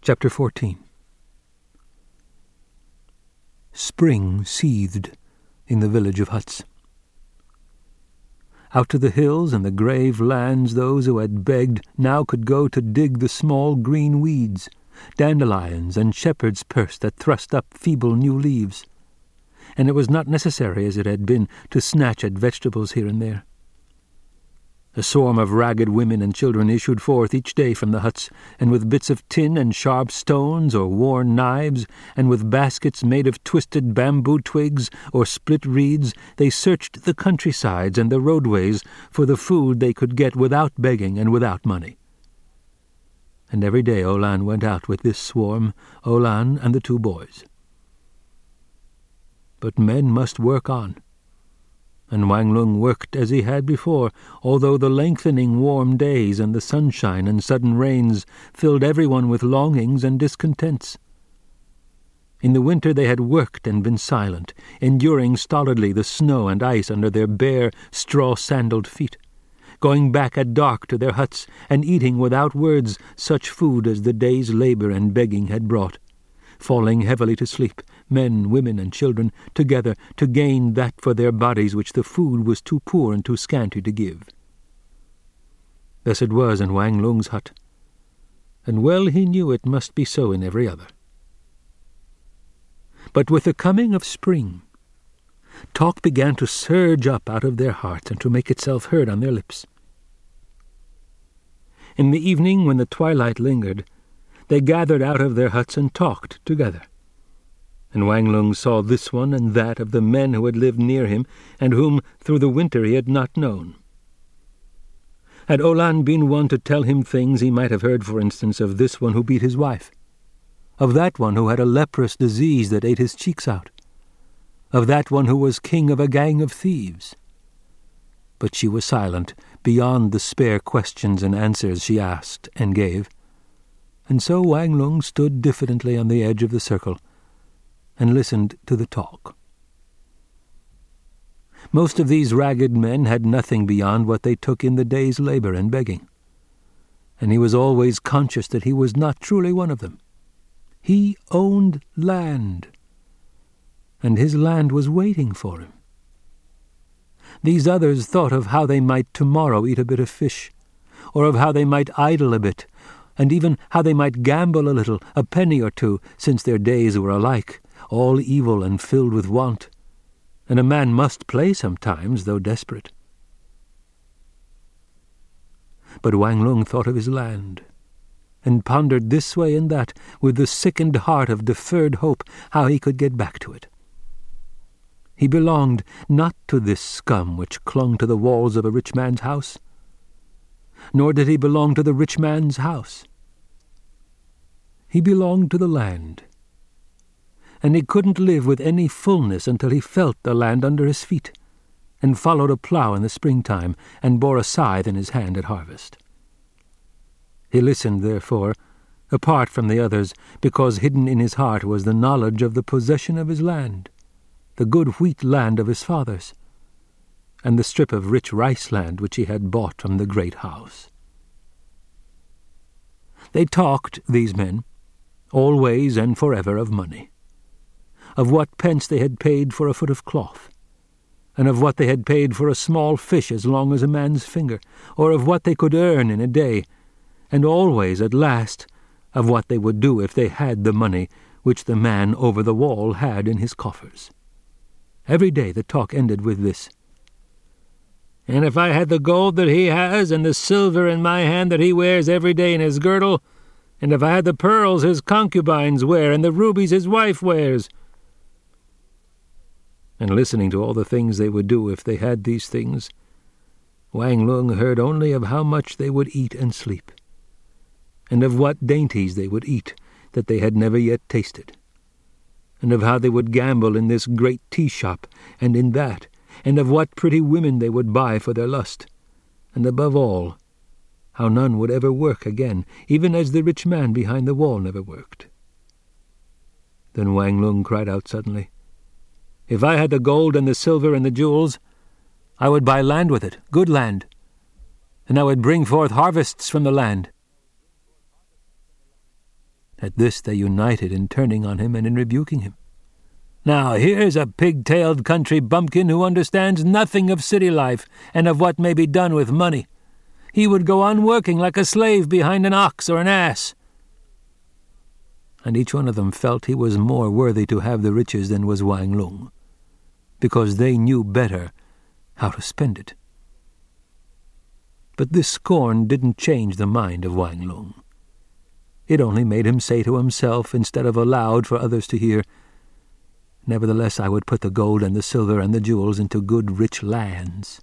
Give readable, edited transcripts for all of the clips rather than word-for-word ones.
Chapter 14. Spring seethed in the village of huts. Out to the hills and the grave lands those who had begged now could go to dig the small green weeds, dandelions and shepherd's purse that thrust up feeble new leaves, and it was not necessary, as it had been, to snatch at vegetables here and there. A swarm of ragged women and children issued forth each day from the huts, and with bits of tin and sharp stones or worn knives, and with baskets made of twisted bamboo twigs or split reeds, they searched the countrysides and the roadways for the food they could get without begging and without money. And every day Olan went out with this swarm, Olan and the 2 boys. But men must work on. And Wang Lung worked as he had before, although the lengthening warm days and the sunshine and sudden rains filled everyone with longings and discontents. In the winter they had worked and been silent, enduring stolidly the snow and ice under their bare, straw-sandaled feet, going back at dark to their huts and eating without words such food as the day's labor and begging had brought, falling heavily to sleep, men, women, and children, together to gain that for their bodies which the food was too poor and too scanty to give. Thus it was in Wang Lung's hut, and well he knew it must be so in every other. But with the coming of spring, talk began to surge up out of their hearts and to make itself heard on their lips. In the evening, when the twilight lingered, they gathered out of their huts and talked together. And Wang Lung saw this one and that of the men who had lived near him, and whom through the winter he had not known. Had Olan been one to tell him things, he might have heard, for instance, of this one who beat his wife, of that one who had a leprous disease that ate his cheeks out, of that one who was king of a gang of thieves. But she was silent, beyond the spare questions and answers she asked and gave. And so Wang Lung stood diffidently on the edge of the circle and listened to the talk. Most of these ragged men had nothing beyond what they took in the day's labor and begging, and he was always conscious that he was not truly one of them. He owned land, and his land was waiting for him. These others thought of how they might tomorrow eat a bit of fish, or of how they might idle a bit, and even how they might gamble a little, a penny or two, since their days were alike, all evil and filled with want, and a man must play sometimes, though desperate. But Wang Lung thought of his land, and pondered this way and that, with the sickened heart of deferred hope, how he could get back to it. He belonged not to this scum which clung to the walls of a rich man's house, nor did he belong to the rich man's house. He belonged to the land, and he couldn't live with any fullness until he felt the land under his feet, and followed a plough in the springtime, and bore a scythe in his hand at harvest. He listened, therefore, apart from the others, because hidden in his heart was the knowledge of the possession of his land, the good wheat land of his fathers, and the strip of rich rice land which he had bought from the great house. They talked, these men, always and forever, of money, of what pence they had paid for a foot of cloth, and of what they had paid for a small fish as long as a man's finger, or of what they could earn in a day, and always, at last, of what they would do if they had the money which the man over the wall had in his coffers. Every day the talk ended with this: "And if I had the gold that he has, and the silver in my hand that he wears every day in his girdle, and if I had the pearls his concubines wear, and the rubies his wife wears." And listening to all the things they would do if they had these things, Wang Lung heard only of how much they would eat and sleep, and of what dainties they would eat that they had never yet tasted, and of how they would gamble in this great tea-shop and in that, and of what pretty women they would buy for their lust, and above all, how none would ever work again, even as the rich man behind the wall never worked. Then Wang Lung cried out suddenly, "If I had the gold and the silver and the jewels, I would buy land with it, good land, and I would bring forth harvests from the land. At this they united in turning on him and in rebuking him. "Now here's a pig-tailed country bumpkin who understands nothing of city life and of what may be done with money. He would go on working like a slave behind an ox or an ass." And each one of them felt he was more worthy to have the riches than was Wang Lung, because they knew better how to spend it. But this scorn didn't change the mind of Wang Lung. It only made him say to himself, instead of aloud for others to hear, "Nevertheless I would put the gold and the silver and the jewels into good rich lands."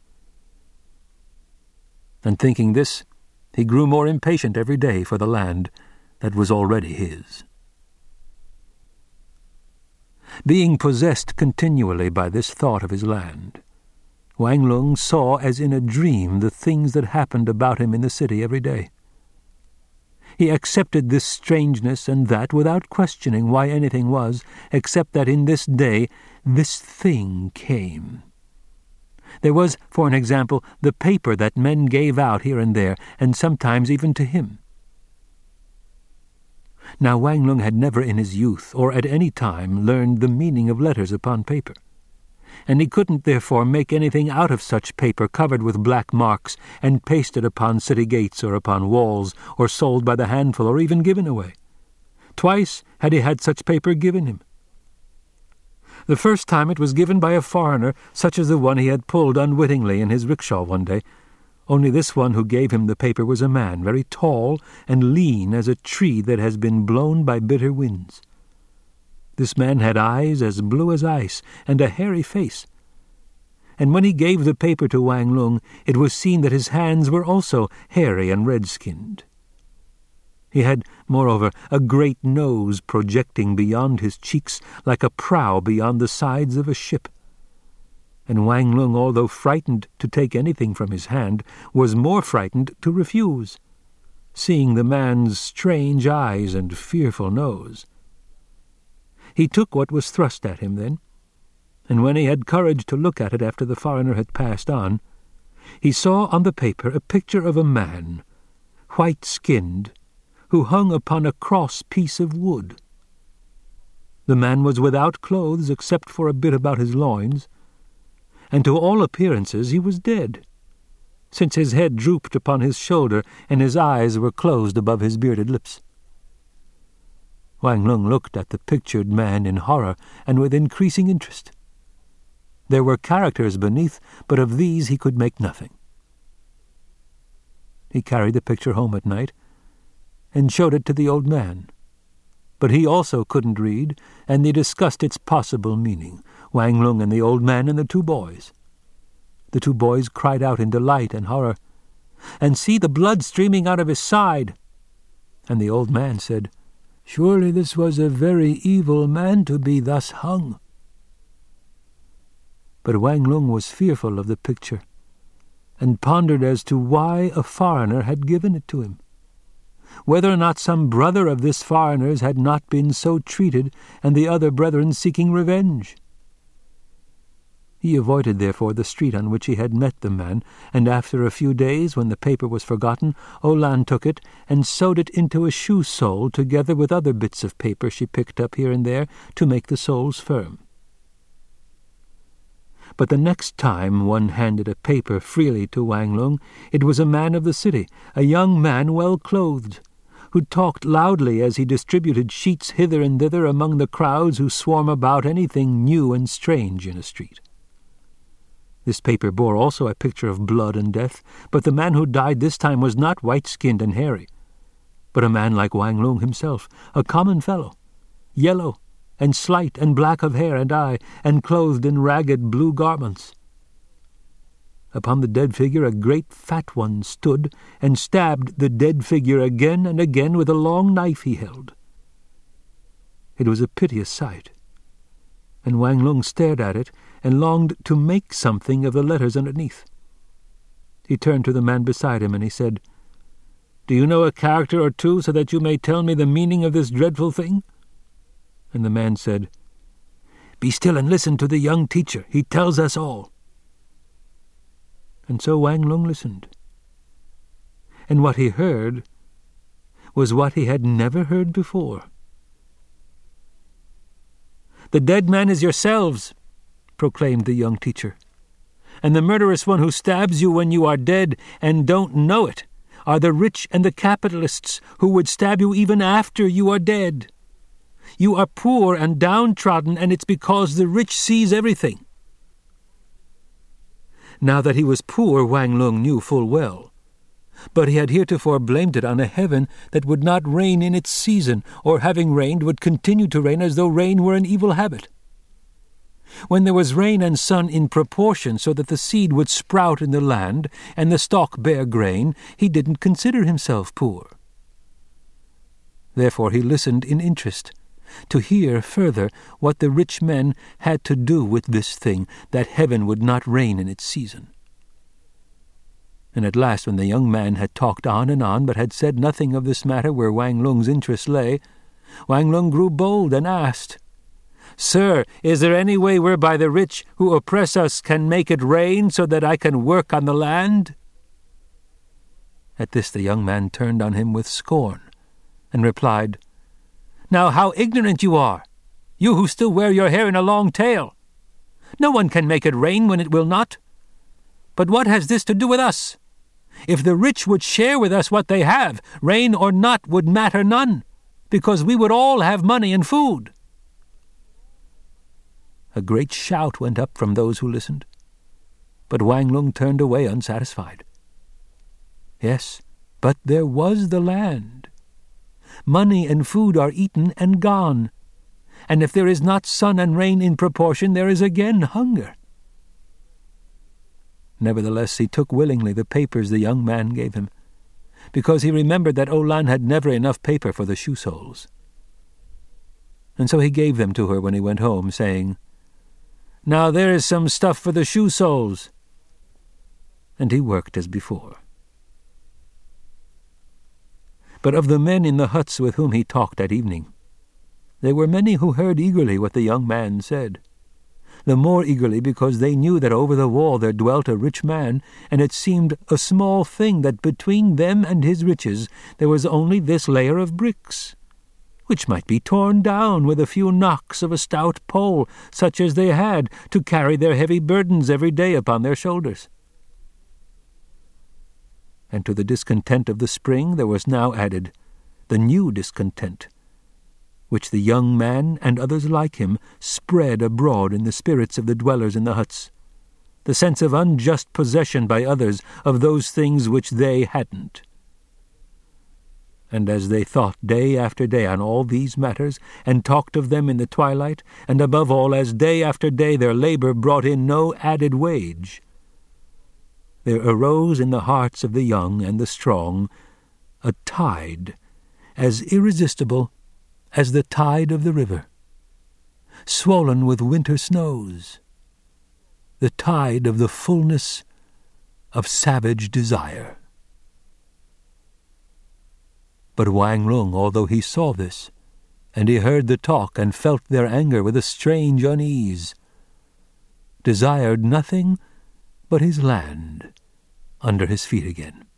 And thinking this, he grew more impatient every day for the land that was already his. Being possessed continually by this thought of his land, Wang Lung saw as in a dream the things that happened about him in the city every day. He accepted this strangeness and that without questioning why anything was, except that in this day this thing came. There was, for an example, the paper that men gave out here and there, and sometimes even to him. Now Wang Lung had never in his youth, or at any time, learned the meaning of letters upon paper, and he couldn't therefore make anything out of such paper covered with black marks and pasted upon city gates or upon walls, or sold by the handful, or even given away. Twice had he had such paper given him. The first time it was given by a foreigner, such as the one he had pulled unwittingly in his rickshaw one day, only this one who gave him the paper was a man, very tall and lean as a tree that has been blown by bitter winds. This man had eyes as blue as ice and a hairy face. And when he gave the paper to Wang Lung, it was seen that his hands were also hairy and red-skinned. He had, moreover, a great nose projecting beyond his cheeks like a prow beyond the sides of a ship. And Wang Lung, although frightened to take anything from his hand, was more frightened to refuse, seeing the man's strange eyes and fearful nose. He took what was thrust at him then, and when he had courage to look at it after the foreigner had passed on, he saw on the paper a picture of a man, white-skinned, who hung upon a cross piece of wood. The man was without clothes except for a bit about his loins, and to all appearances he was dead, since his head drooped upon his shoulder and his eyes were closed above his bearded lips. Wang Lung looked at the pictured man in horror and with increasing interest. There were characters beneath, but of these he could make nothing. He carried the picture home at night and showed it to the old man. But he also couldn't read, and they discussed its possible meaning, Wang Lung and the old man and the two boys. The two boys cried out in delight and horror, "And see the blood streaming out of his side!" And the old man said, "Surely this was a very evil man to be thus hung." But Wang Lung was fearful of the picture, and pondered as to why a foreigner had given it to him, whether or not some brother of this foreigner's had not been so treated, and the other brethren seeking revenge. He avoided, therefore, the street on which he had met the man, and after a few days, when the paper was forgotten, Olan took it and sewed it into a shoe sole, together with other bits of paper she picked up here and there to make the soles firm. But the next time one handed a paper freely to Wang Lung, it was a man of the city, a young man well clothed, who talked loudly as he distributed sheets hither and thither among the crowds who swarm about anything new and strange in a street. This paper bore also a picture of blood and death, but the man who died this time was not white-skinned and hairy, but a man like Wang Lung himself, a common fellow, yellow and slight and black of hair and eye, and clothed in ragged blue garments. Upon the dead figure a great fat one stood, and stabbed the dead figure again and again with a long knife he held. It was a piteous sight, and Wang Lung stared at it, and longed to make something of the letters underneath. He turned to the man beside him, and he said, "Do you know a character or two, so that you may tell me the meaning of this dreadful thing?" And the man said, "Be still and listen to the young teacher. He tells us all." And so Wang Lung listened. And what he heard was what he had never heard before. "The dead man is yourselves," proclaimed the young teacher. "And the murderous one who stabs you when you are dead and don't know it are the rich and the capitalists who would stab you even after you are dead. You are poor and downtrodden, and it's because the rich sees everything." Now that he was poor, Wang Lung knew full well. But he had heretofore blamed it on a heaven that would not rain in its season, or having rained would continue to rain as though rain were an evil habit. When there was rain and sun in proportion so that the seed would sprout in the land and the stalk bear grain, he didn't consider himself poor. Therefore he listened in interest, to hear further what the rich men had to do with this thing, that heaven would not rain in its season. And at last, when the young man had talked on and on, but had said nothing of this matter where Wang Lung's interest lay, Wang Lung grew bold and asked, "Sir, is there any way whereby the rich who oppress us can make it rain so that I can work on the land?" At this the young man turned on him with scorn, and replied, "Now how ignorant you are, you who still wear your hair in a long tail! No one can make it rain when it will not. But what has this to do with us? If the rich would share with us what they have, rain or not would matter none, because we would all have money and food." A great shout went up from those who listened, but Wang Lung turned away unsatisfied. Yes, but there was the land. Money and food are eaten and gone, and if there is not sun and rain in proportion, there is again hunger. Nevertheless, he took willingly the papers the young man gave him, because he remembered that Olan had never enough paper for the shoe soles. And so he gave them to her when he went home, saying, "Now there is some stuff for the shoe soles." And he worked as before. But of the men in the huts with whom he talked at evening, there were many who heard eagerly what the young man said, the more eagerly because they knew that over the wall there dwelt a rich man, and it seemed a small thing that between them and his riches there was only this layer of bricks, which might be torn down with a few knocks of a stout pole, such as they had, to carry their heavy burdens every day upon their shoulders. And to the discontent of the spring there was now added the new discontent, which the young man and others like him spread abroad in the spirits of the dwellers in the huts, the sense of unjust possession by others of those things which they hadn't. And as they thought day after day on all these matters, and talked of them in the twilight, and above all, as day after day their labor brought in no added wage, there arose in the hearts of the young and the strong a tide as irresistible as the tide of the river, swollen with winter snows, the tide of the fullness of savage desire. But Wang Lung, although he saw this, and he heard the talk and felt their anger with a strange unease, desired nothing but his land under his feet again.